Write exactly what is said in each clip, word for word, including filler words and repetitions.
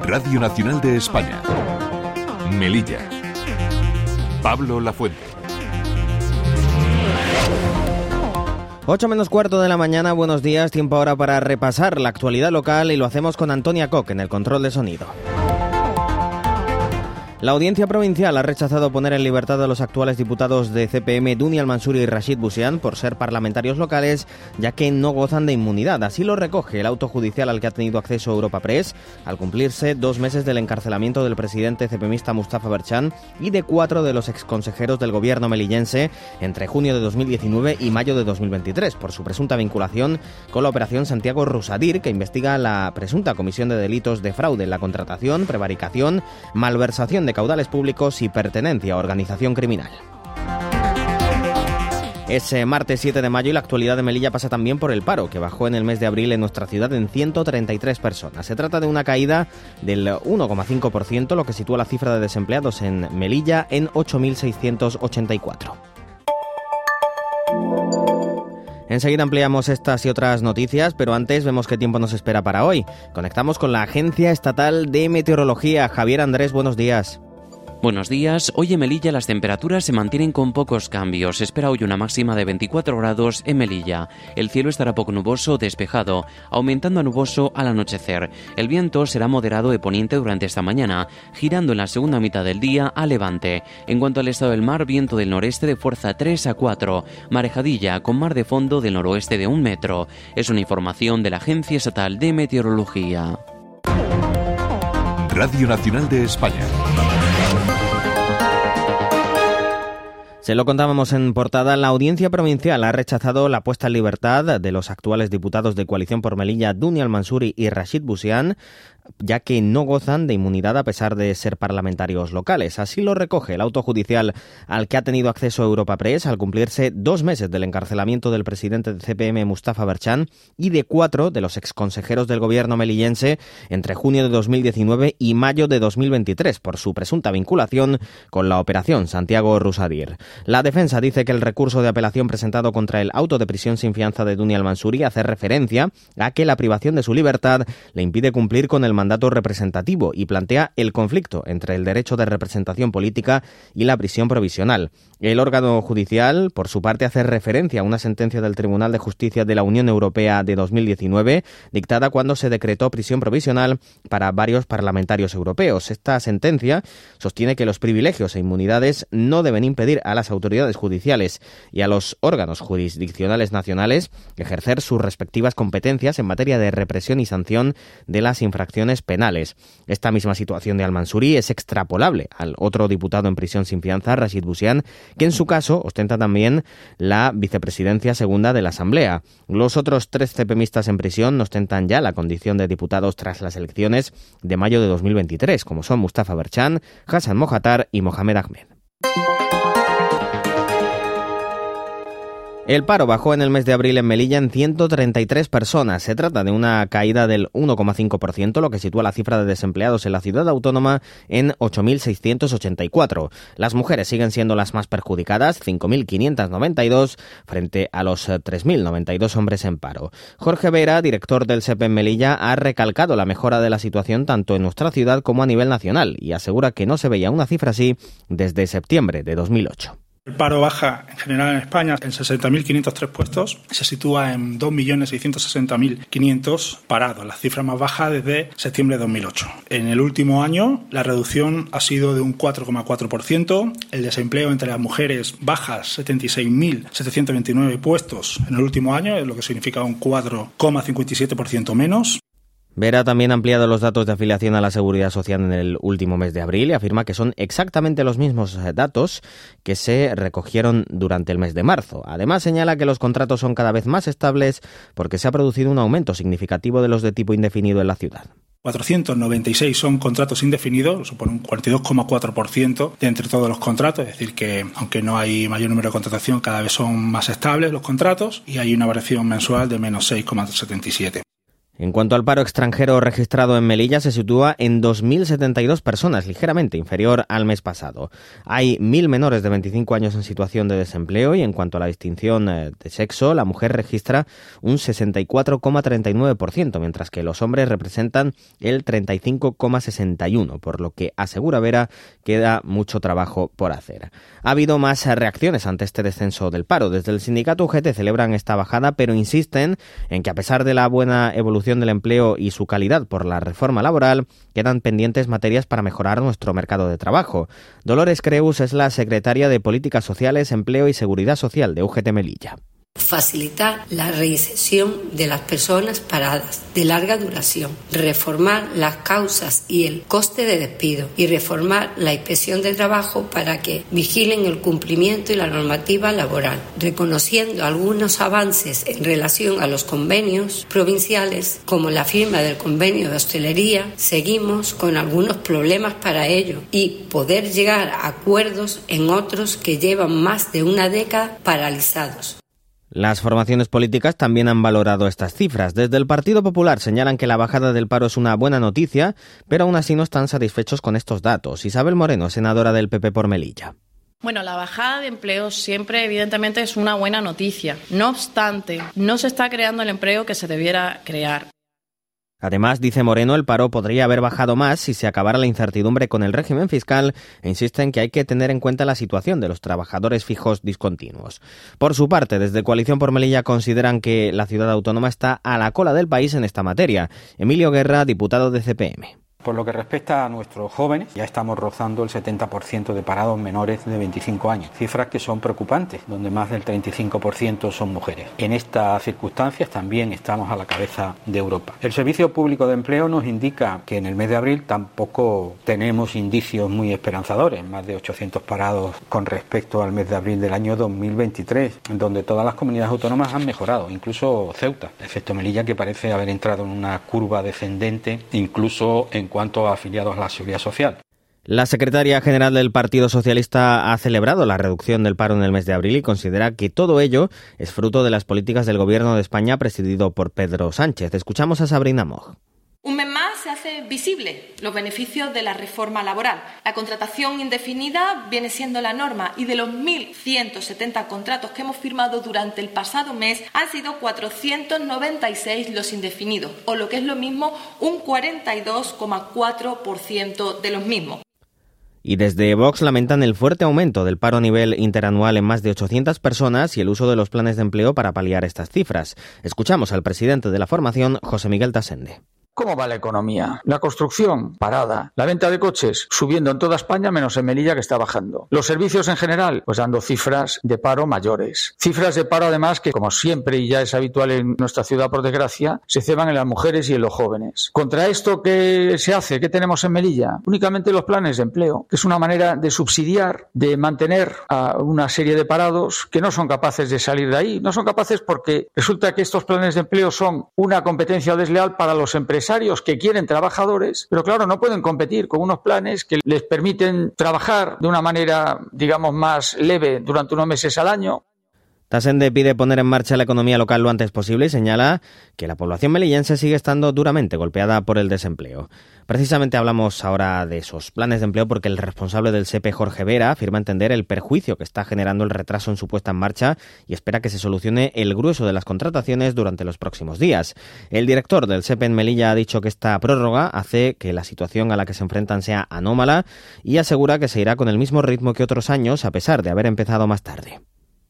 Radio Nacional de España. Melilla. Pablo Lafuente. Ocho menos cuarto de la mañana, buenos días, tiempo ahora para repasar la actualidad local y lo hacemos con Antonia Koch en el control de sonido. La Audiencia Provincial ha rechazado poner en libertad a los actuales diputados de C P M Duni Al-Mansuri y Rashid Bouziane por ser parlamentarios locales, ya que no gozan de inmunidad. Así lo recoge el auto judicial al que ha tenido acceso Europa Press, al cumplirse dos meses del encarcelamiento del presidente cepemista Mustafa Berchan y de cuatro de los exconsejeros del gobierno melillense entre junio de dos mil diecinueve y mayo de dos mil veintitrés, por su presunta vinculación con la operación Santiago Rusadir, que investiga la presunta comisión de delitos de fraude en la contratación, prevaricación, malversación de de caudales públicos y pertenencia a organización criminal. Es martes siete de mayo y la actualidad de Melilla pasa también por el paro, que bajó en el mes de abril en nuestra ciudad en ciento treinta y tres personas. Se trata de una caída del uno coma cinco por ciento, lo que sitúa la cifra de desempleados en Melilla en ocho mil seiscientos ochenta y cuatro. Enseguida ampliamos estas y otras noticias, pero antes vemos qué tiempo nos espera para hoy. Conectamos con la Agencia Estatal de Meteorología. Javier Andrés, buenos días. Buenos días. Hoy en Melilla las temperaturas se mantienen con pocos cambios. Se espera hoy una máxima de veinticuatro grados en Melilla. El cielo estará poco nuboso o despejado, aumentando a nuboso al anochecer. El viento será moderado de poniente durante esta mañana, girando en la segunda mitad del día a levante. En cuanto al estado del mar, viento del noreste de fuerza tres a cuatro, marejadilla con mar de fondo del noroeste de un metro. Es una información de la Agencia Estatal de Meteorología. Radio Nacional de España. Se lo contábamos en portada, la Audiencia Provincial ha rechazado la puesta en libertad de los actuales diputados de Coalición por Melilla, Duni Al-Mansuri y Rashid Bouziane, ya que no gozan de inmunidad a pesar de ser parlamentarios locales. Así lo recoge el auto judicial al que ha tenido acceso Europa Press al cumplirse dos meses del encarcelamiento del presidente de C P M Mustafa Berchan y de cuatro de los exconsejeros del gobierno melillense entre junio de dos mil diecinueve y mayo de dos mil veintitrés por su presunta vinculación con la operación Santiago Rusadir. La defensa dice que el recurso de apelación presentado contra el auto de prisión sin fianza de Duni Al-Mansuri hace referencia a que la privación de su libertad le impide cumplir con el mandato representativo y plantea el conflicto entre el derecho de representación política y la prisión provisional. El órgano judicial, por su parte, hace referencia a una sentencia del Tribunal de Justicia de la Unión Europea de dos mil diecinueve, dictada cuando se decretó prisión provisional para varios parlamentarios europeos. Esta sentencia sostiene que los privilegios e inmunidades no deben impedir a las autoridades judiciales y a los órganos jurisdiccionales nacionales ejercer sus respectivas competencias en materia de represión y sanción de las infracciones penales. Esta misma situación de Al-Mansuri es extrapolable al otro diputado en prisión sin fianza, Rashid Bouziane, que en su caso ostenta también la vicepresidencia segunda de la Asamblea. Los otros tres cepemistas en prisión no ostentan ya la condición de diputados tras las elecciones de mayo de dos mil veintitrés, como son Mustafa Berchan, Hassan Mohatar y Mohamed Ahmed. El paro bajó en el mes de abril en Melilla en ciento treinta y tres personas. Se trata de una caída del uno coma cinco por ciento, lo que sitúa la cifra de desempleados en la ciudad autónoma en ocho mil seiscientos ochenta y cuatro. Las mujeres siguen siendo las más perjudicadas, cinco mil quinientos noventa y dos, frente a los tres mil noventa y dos hombres en paro. Jorge Vera, director del S E P en Melilla, ha recalcado la mejora de la situación tanto en nuestra ciudad como a nivel nacional y asegura que no se veía una cifra así desde septiembre de dos mil ocho. El paro baja en general en España en sesenta mil quinientos tres puestos, se sitúa en dos millones seiscientos sesenta mil quinientos parados, la cifra más baja desde septiembre de dos mil ocho. En el último año la reducción ha sido de un cuatro coma cuatro por ciento, el desempleo entre las mujeres baja setenta y seis mil setecientos veintinueve puestos en el último año, lo que significa un cuatro coma cincuenta y siete por ciento menos. Vera también ha ampliado los datos de afiliación a la Seguridad Social en el último mes de abril y afirma que son exactamente los mismos datos que se recogieron durante el mes de marzo. Además, señala que los contratos son cada vez más estables porque se ha producido un aumento significativo de los de tipo indefinido en la ciudad. cuatrocientos noventa y seis son contratos indefinidos, supone un cuarenta y dos coma cuatro por ciento de entre todos los contratos, es decir que aunque no hay mayor número de contratación, cada vez son más estables los contratos y hay una variación mensual de menos seis coma setenta y siete. En cuanto al paro extranjero registrado en Melilla, se sitúa en dos mil setenta y dos personas, ligeramente inferior al mes pasado. Hay mil menores de veinticinco años en situación de desempleo y en cuanto a la distinción de sexo, la mujer registra un sesenta y cuatro coma treinta y nueve por ciento, mientras que los hombres representan el treinta y cinco coma sesenta y uno por ciento, por lo que, asegura Vera, queda mucho trabajo por hacer. Ha habido más reacciones ante este descenso del paro. Desde el sindicato U G T celebran esta bajada, pero insisten en que a pesar de la buena evolución del empleo y su calidad por la reforma laboral, quedan pendientes materias para mejorar nuestro mercado de trabajo. Dolores Creus es la secretaria de Políticas Sociales, Empleo y Seguridad Social de U G T Melilla. Facilitar la reinserción de las personas paradas de larga duración, reformar las causas y el coste de despido y reformar la inspección de trabajo para que vigilen el cumplimiento y la normativa laboral, reconociendo algunos avances en relación a los convenios provinciales, como la firma del convenio de hostelería. Seguimos con algunos problemas para ello y poder llegar a acuerdos en otros que llevan más de una década paralizados. Las formaciones políticas también han valorado estas cifras. Desde el Partido Popular señalan que la bajada del paro es una buena noticia, pero aún así no están satisfechos con estos datos. Isabel Moreno, senadora del P P por Melilla. Bueno, la bajada de empleo siempre, evidentemente, es una buena noticia. No obstante, no se está creando el empleo que se debiera crear. Además, dice Moreno, el paro podría haber bajado más si se acabara la incertidumbre con el régimen fiscal e insiste en que hay que tener en cuenta la situación de los trabajadores fijos discontinuos. Por su parte, desde Coalición por Melilla consideran que la ciudad autónoma está a la cola del país en esta materia. Emilio Guerra, diputado de C P M. Por lo que respecta a nuestros jóvenes, ya estamos rozando el setenta por ciento de parados menores de veinticinco años, cifras que son preocupantes, donde más del treinta y cinco por ciento son mujeres. En estas circunstancias también estamos a la cabeza de Europa. El Servicio Público de Empleo nos indica que en el mes de abril tampoco tenemos indicios muy esperanzadores, más de ochocientos parados con respecto al mes de abril del año dos mil veintitrés, donde todas las comunidades autónomas han mejorado, incluso Ceuta, excepto Melilla, que parece haber entrado en una curva descendente, incluso en cuanto a afiliados a la Seguridad Social. La secretaria general del Partido Socialista ha celebrado la reducción del paro en el mes de abril y considera que todo ello es fruto de las políticas del Gobierno de España presidido por Pedro Sánchez. Escuchamos a Sabrina Moj. Un mes más se hace visible los beneficios de la reforma laboral. La contratación indefinida viene siendo la norma y de los mil ciento setenta contratos que hemos firmado durante el pasado mes han sido cuatrocientos noventa y seis los indefinidos, o lo que es lo mismo, un cuarenta y dos coma cuatro por ciento de los mismos. Y desde Vox lamentan el fuerte aumento del paro a nivel interanual en más de ochocientas personas y el uso de los planes de empleo para paliar estas cifras. Escuchamos al presidente de la formación, José Miguel Tasende. ¿Cómo va la economía? La construcción, parada. La venta de coches, subiendo en toda España, menos en Melilla, que está bajando. Los servicios en general, pues dando cifras de paro mayores. Cifras de paro, además, que como siempre y ya es habitual en nuestra ciudad, por desgracia, se ceban en las mujeres y en los jóvenes. Contra esto, ¿qué se hace? ¿Qué tenemos en Melilla? Únicamente los planes de empleo, que es una manera de subsidiar, de mantener a una serie de parados que no son capaces de salir de ahí. No son capaces porque resulta que estos planes de empleo son una competencia desleal para los empresarios que quieren trabajadores, pero claro, no pueden competir con unos planes que les permiten trabajar de una manera, digamos, más leve durante unos meses al año. Tasende pide poner en marcha la economía local lo antes posible y señala que la población melillense sigue estando duramente golpeada por el desempleo. Precisamente hablamos ahora de esos planes de empleo porque el responsable del S E P E, Jorge Vera, afirma entender el perjuicio que está generando el retraso en su puesta en marcha y espera que se solucione el grueso de las contrataciones durante los próximos días. El director del S E P E en Melilla ha dicho que esta prórroga hace que la situación a la que se enfrentan sea anómala y asegura que se irá con el mismo ritmo que otros años a pesar de haber empezado más tarde.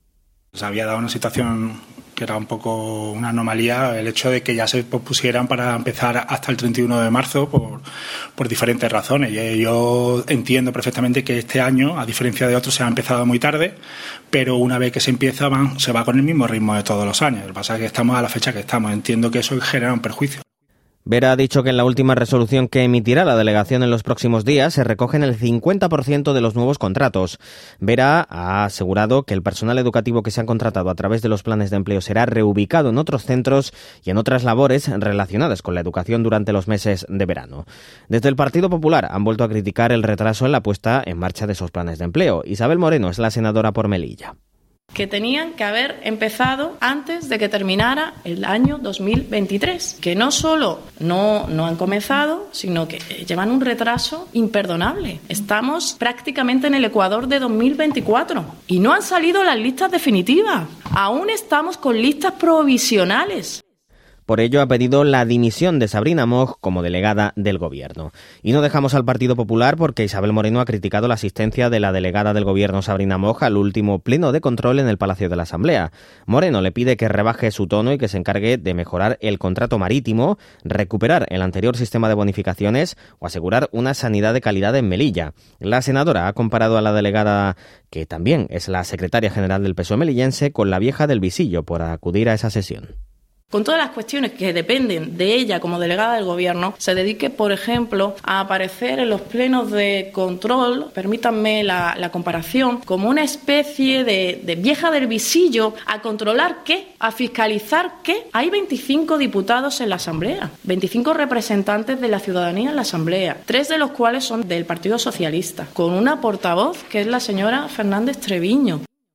Se había dado una situación que era un poco una anomalía, el hecho de que ya se pospusieran para empezar hasta el treinta y uno de marzo por, por diferentes razones. Y yo entiendo perfectamente que este año, a diferencia de otros, se ha empezado muy tarde, pero una vez que se empieza van, se va con el mismo ritmo de todos los años. Lo que pasa es que estamos a la fecha que estamos. Entiendo que eso genera un perjuicio. Vera ha dicho que en la última resolución que emitirá la delegación en los próximos días se recogen el cincuenta por ciento de los nuevos contratos. Vera ha asegurado que el personal educativo que se ha contratado a través de los planes de empleo será reubicado en otros centros y en otras labores relacionadas con la educación durante los meses de verano. Desde el Partido Popular han vuelto a criticar el retraso en la puesta en marcha de esos planes de empleo. Isabel Moreno es la senadora por Melilla. que tenían que haber empezado antes de que terminara el año dos mil veintitrés, que no solo no, no han comenzado, sino que llevan un retraso imperdonable. Estamos prácticamente en el ecuador de dos mil veinticuatro y no han salido las listas definitivas. Aún estamos con listas provisionales. Por ello ha pedido la dimisión de Sabrina Moig como delegada del Gobierno. Y no dejamos al Partido Popular porque Isabel Moreno ha criticado la asistencia de la delegada del Gobierno Sabrina Moig al último pleno de control en el Palacio de la Asamblea. Moreno le pide que rebaje su tono y que se encargue de mejorar el contrato marítimo, recuperar el anterior sistema de bonificaciones o asegurar una sanidad de calidad en Melilla. La senadora ha comparado a la delegada, que también es la secretaria general del P S O E melillense, con la vieja del Visillo por acudir a esa sesión. Con todas las cuestiones que dependen de ella como delegada del Gobierno, se dedique, por ejemplo, a aparecer en los plenos de control, permítanme la, la comparación, como una especie de, de vieja del Visillo, a controlar qué, a fiscalizar qué. Hay veinticinco diputados en la Asamblea, veinticinco representantes de la ciudadanía en la Asamblea, tres de los cuales son del Partido Socialista, con una portavoz que es la señora Fernández Treviño.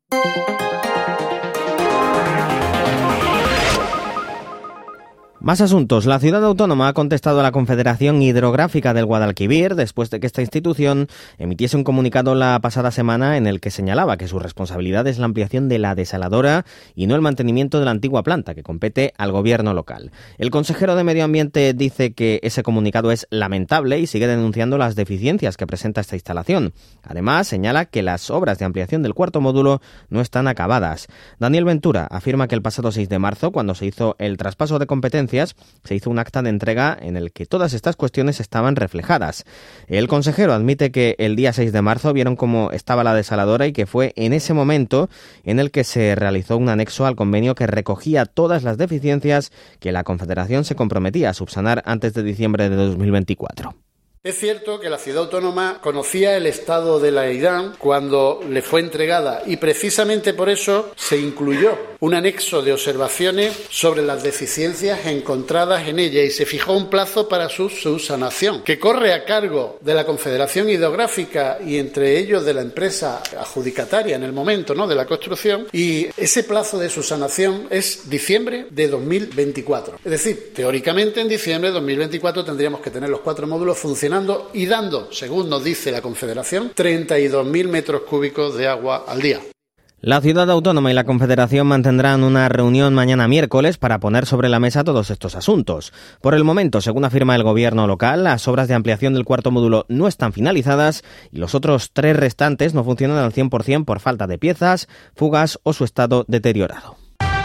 Más asuntos. La ciudad autónoma ha contestado a la Confederación Hidrográfica del Guadalquivir después de que esta institución emitiese un comunicado la pasada semana en el que señalaba que su responsabilidad es la ampliación de la desaladora y no el mantenimiento de la antigua planta, que compete al gobierno local. El consejero de Medio Ambiente dice que ese comunicado es lamentable y sigue denunciando las deficiencias que presenta esta instalación. Además, señala que las obras de ampliación del cuarto módulo no están acabadas. Daniel Ventura afirma que el pasado seis de marzo, cuando se hizo el traspaso de competencias, se hizo un acta de entrega en el que todas estas cuestiones estaban reflejadas. El consejero admite que el día seis de marzo vieron cómo estaba la desaladora y que fue en ese momento en el que se realizó un anexo al convenio que recogía todas las deficiencias que la Confederación se comprometía a subsanar antes de diciembre de dos mil veinticuatro. Es cierto que la ciudad autónoma conocía el estado de la EIDAN cuando le fue entregada y precisamente por eso se incluyó un anexo de observaciones sobre las deficiencias encontradas en ella y se fijó un plazo para su subsanación, que corre a cargo de la Confederación Hidrográfica y entre ellos de la empresa adjudicataria en el momento, ¿no?, de la construcción, y ese plazo de subsanación es diciembre de dos mil veinticuatro. Es decir, teóricamente en diciembre de dos mil veinticuatro tendríamos que tener los cuatro módulos funcionando y dando, según nos dice la Confederación, treinta y dos mil metros cúbicos de agua al día. La ciudad autónoma y la Confederación mantendrán una reunión mañana miércoles para poner sobre la mesa todos estos asuntos. Por el momento, según afirma el gobierno local, las obras de ampliación del cuarto módulo no están finalizadas y los otros tres restantes no funcionan al cien por ciento por falta de piezas, fugas o su estado deteriorado.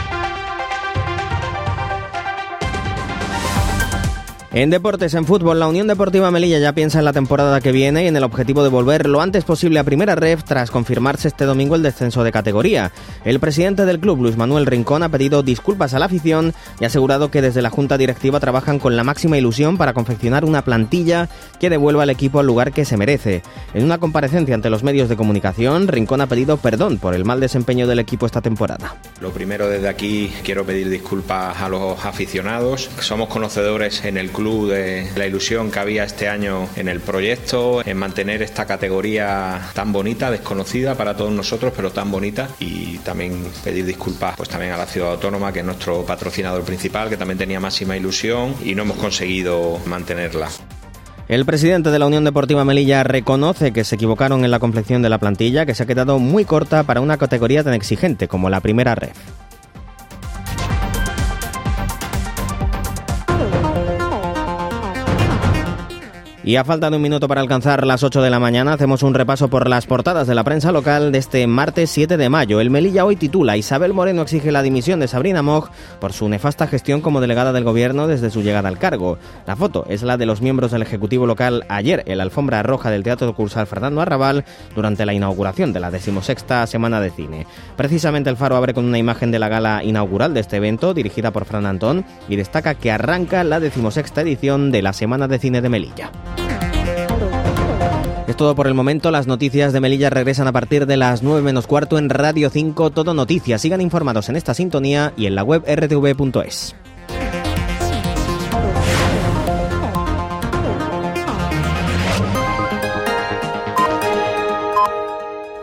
En deportes, en fútbol, la Unión Deportiva Melilla ya piensa en la temporada que viene y en el objetivo de volver lo antes posible a Primera Ref tras confirmarse este domingo el descenso de categoría. El presidente del club, Luis Manuel Rincón, ha pedido disculpas a la afición y ha asegurado que desde la Junta Directiva trabajan con la máxima ilusión para confeccionar una plantilla que devuelva al equipo al lugar que se merece. En una comparecencia ante los medios de comunicación, Rincón ha pedido perdón por el mal desempeño del equipo esta temporada. Lo primero, desde aquí quiero pedir disculpas a los aficionados. Somos conocedores en el club club de la ilusión que había este año en el proyecto, en mantener esta categoría tan bonita, desconocida para todos nosotros, pero tan bonita, y también pedir disculpas pues también a la ciudad autónoma, que es nuestro patrocinador principal, que también tenía máxima ilusión y no hemos conseguido mantenerla. El presidente de la Unión Deportiva Melilla reconoce que se equivocaron en la confección de la plantilla, que se ha quedado muy corta para una categoría tan exigente como la Primera Ref. Y a falta de un minuto para alcanzar las ocho de la mañana, hacemos un repaso por las portadas de la prensa local de este martes siete de mayo. El Melilla hoy titula: Isabel Moreno exige la dimisión de Sabrina Moig por su nefasta gestión como delegada del gobierno desde su llegada al cargo. La foto es la de los miembros del Ejecutivo local ayer en la alfombra roja del Teatro Cursal Fernando Arrabal durante la inauguración de la decimosexta Semana de Cine. Precisamente El Faro abre con una imagen de la gala inaugural de este evento, dirigida por Fran Antón, y destaca que arranca la decimosexta edición de la Semana de Cine de Melilla. Es todo por el momento. Las noticias de Melilla regresan a partir de las nueve menos cuarto en Radio cinco Todo Noticias. Sigan informados en esta sintonía y en la web erre te ve punto es.